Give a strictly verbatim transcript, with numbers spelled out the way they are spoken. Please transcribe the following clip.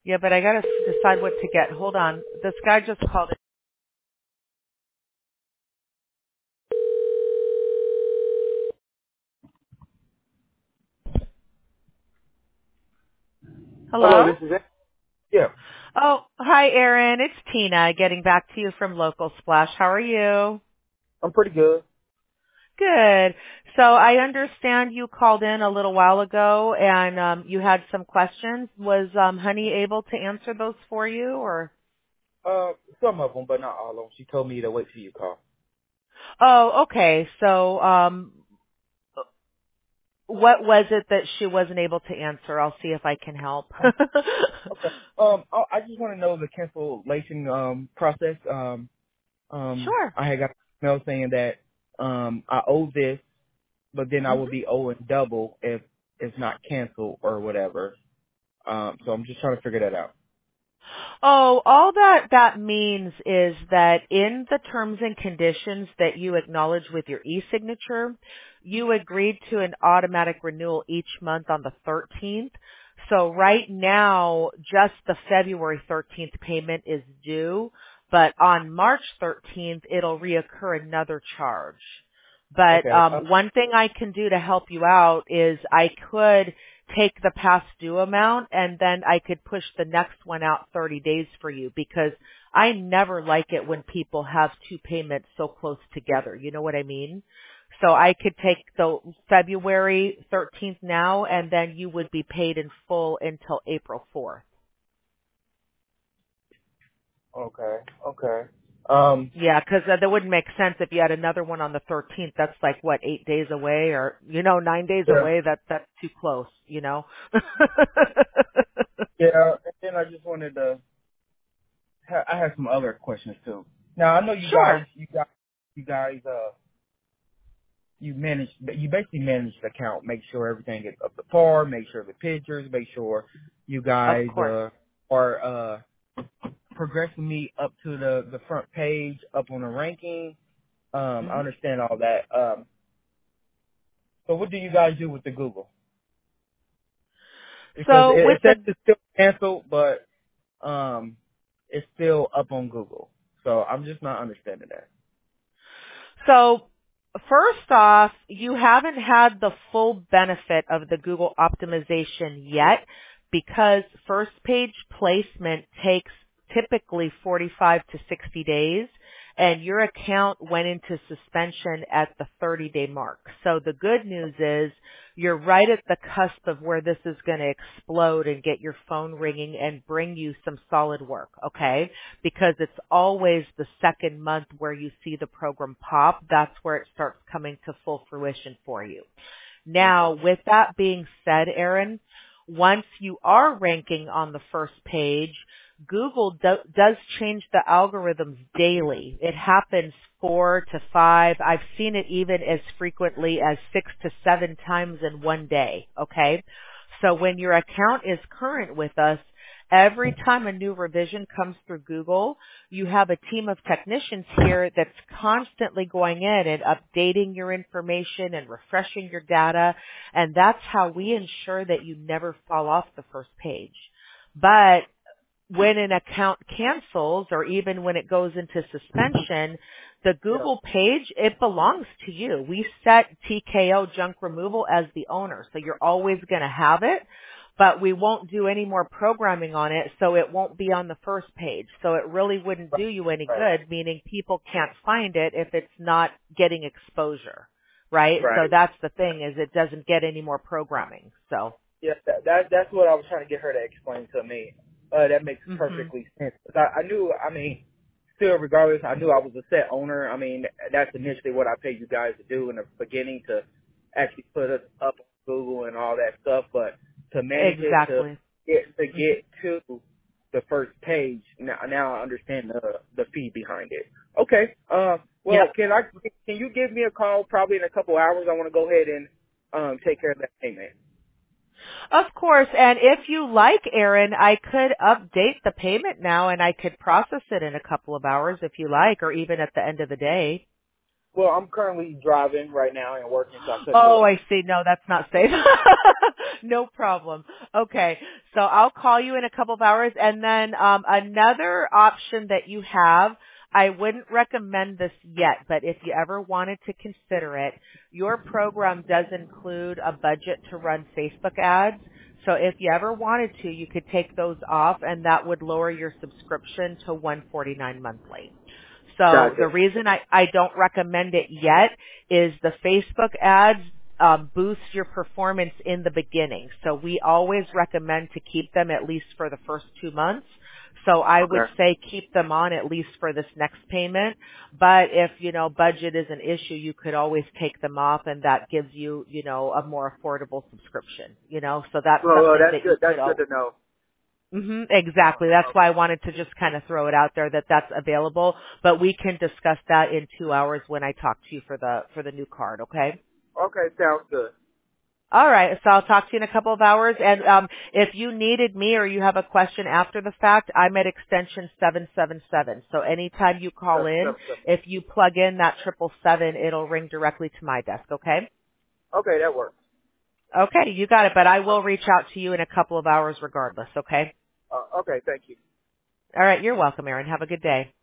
Yeah, but I gotta decide what to get. Hold on. This guy just called. Hello, Hello? this is it. Yeah, Oh, hi, Aaron. It's Tina getting back to you from Local Splash. How are you? I'm pretty good. Good. So I understand you called in a little while ago and um, you had some questions. Was um, Honey able to answer those for you, or? Uh, some of them, but not all of them. She told me to wait till you call. Oh, okay. So um, what was it that she wasn't able to answer? I'll see if I can help. Um, okay. Um, I, I just want to know the cancellation um process. Um, um, Sure. I had got an email saying that um I owe this, but then I Mhm. will be owing double if it's not canceled or whatever. Um, so I'm just trying to figure that out. Oh, all that that means is that in the terms and conditions that you acknowledge with your e-signature, you agreed to an automatic renewal each month on the thirteenth. So right now, just the February thirteenth payment is due, but on March thirteenth, it'll reoccur another charge. But Okay. Uh, um, one thing I can do to help you out is I could take the past due amount and then I could push the next one out thirty days for you, because I never like it when people have two payments so close together. You know what I mean? So I could take the February thirteenth now and then you would be paid in full until April fourth. okay. Okay. Um, Yeah, 'cause uh, that wouldn't make sense if you had another one on the thirteenth. That's like what, eight days away, or you know, nine days yeah. away. That that's too close. You know. Yeah. And then I just wanted to. ha- I have some other questions too. Now I know you guys. Sure. You guys. You guys. Uh. You manage, you basically manage the account, make sure everything is up to par, make sure the pictures, make sure you Of guys course. uh, are uh, progressing me up to the, the front page, up on the ranking. Um, I hmm understand all that. Um, so what do you guys do with the Google? Because So it, with it says the it's still canceled, but um, it's still up on Google. So I'm just not understanding that. So first off, you haven't had the full benefit of the Google optimization yet, because first page placement takes typically forty-five to sixty days, and your account went into suspension at the thirty day mark. So the good news is you're right at the cusp of where this is going to explode and get your phone ringing and bring you some solid work, okay? Because it's always the second month where you see the program pop. That's where it starts coming to full fruition for you. Now, Okay. with that being said, Aaron, once you are ranking on the first page, Google do, does change the algorithms daily. It happens four to five. I've seen it even as frequently as six to seven times in one day. Okay. So when your account is current with us, every time a new revision comes through Google, you have a team of technicians here that's constantly going in and updating your information and refreshing your data. And that's how we ensure that you never fall off the first page. But when an account cancels, or even when it goes into suspension, the Yeah. Google page, it belongs to you. We set T K O junk removal as the owner, so you're always going to have it, but we won't do any more programming on it, so it won't be on the first page. So it really wouldn't Right. do you any Right. good, meaning people can't find it if it's not getting exposure, right? So Right. that's the thing, is it doesn't get any more programming. So, Yeah, that, that that's what I was trying to get her to explain to me. Uh, that makes mhm. perfectly sense. 'Cause I, I knew, I mean, still regardless, I knew I was a set owner. I mean, that's initially what I paid you guys to do in the beginning, to actually put us up on Google and all that stuff. But to manage it, to Exactly. get to Mhm. get to the first page, now now I understand the the fee behind it. Okay. Uh, Yep. well, can I can you give me a call probably in a couple hours? I want to go ahead and um take care of that payment. Of course, and if you like, Aaron, I could update the payment now and I could process it in a couple of hours if you like, or even at the end of the day. Well, I'm currently driving right now and working, so I couldn't do Oh, it. I see. No, that's not safe. No problem. Okay. So I'll call you in a couple of hours. And then um, another option that you have, I wouldn't recommend this yet, but if you ever wanted to consider it, your program does include a budget to run Facebook ads. So if you ever wanted to, you could take those off and that would lower your subscription to one forty-nine monthly. So the Gotcha. reason I, I don't recommend it yet is the Facebook ads um, boost your performance in the beginning. So we always recommend to keep them at least for the first two months. So I would Okay. say keep them on at least for this next payment. But if, you know, budget is an issue, you could always take them off and that gives you, you know, a more affordable subscription, you know, so that's Well, well, something that's that you good. That's could good always. to know. hmm exactly. That's why I wanted to just kind of throw it out there that that's available, but we can discuss that in two hours when I talk to you for the, for the new card, okay? Okay, sounds good. All right, so I'll talk to you in a couple of hours. And um, if you needed me or you have a question after the fact, I'm at extension seven seven seven. So anytime you call Seven, in, seven, seven. if you plug in that triple seven, it'll ring directly to my desk. Okay? Okay, that works. Okay, you got it. But I will Uh, reach out to you in a couple of hours regardless. Okay? uh, okay, thank you. All right, you're welcome, Erin. Have a good day.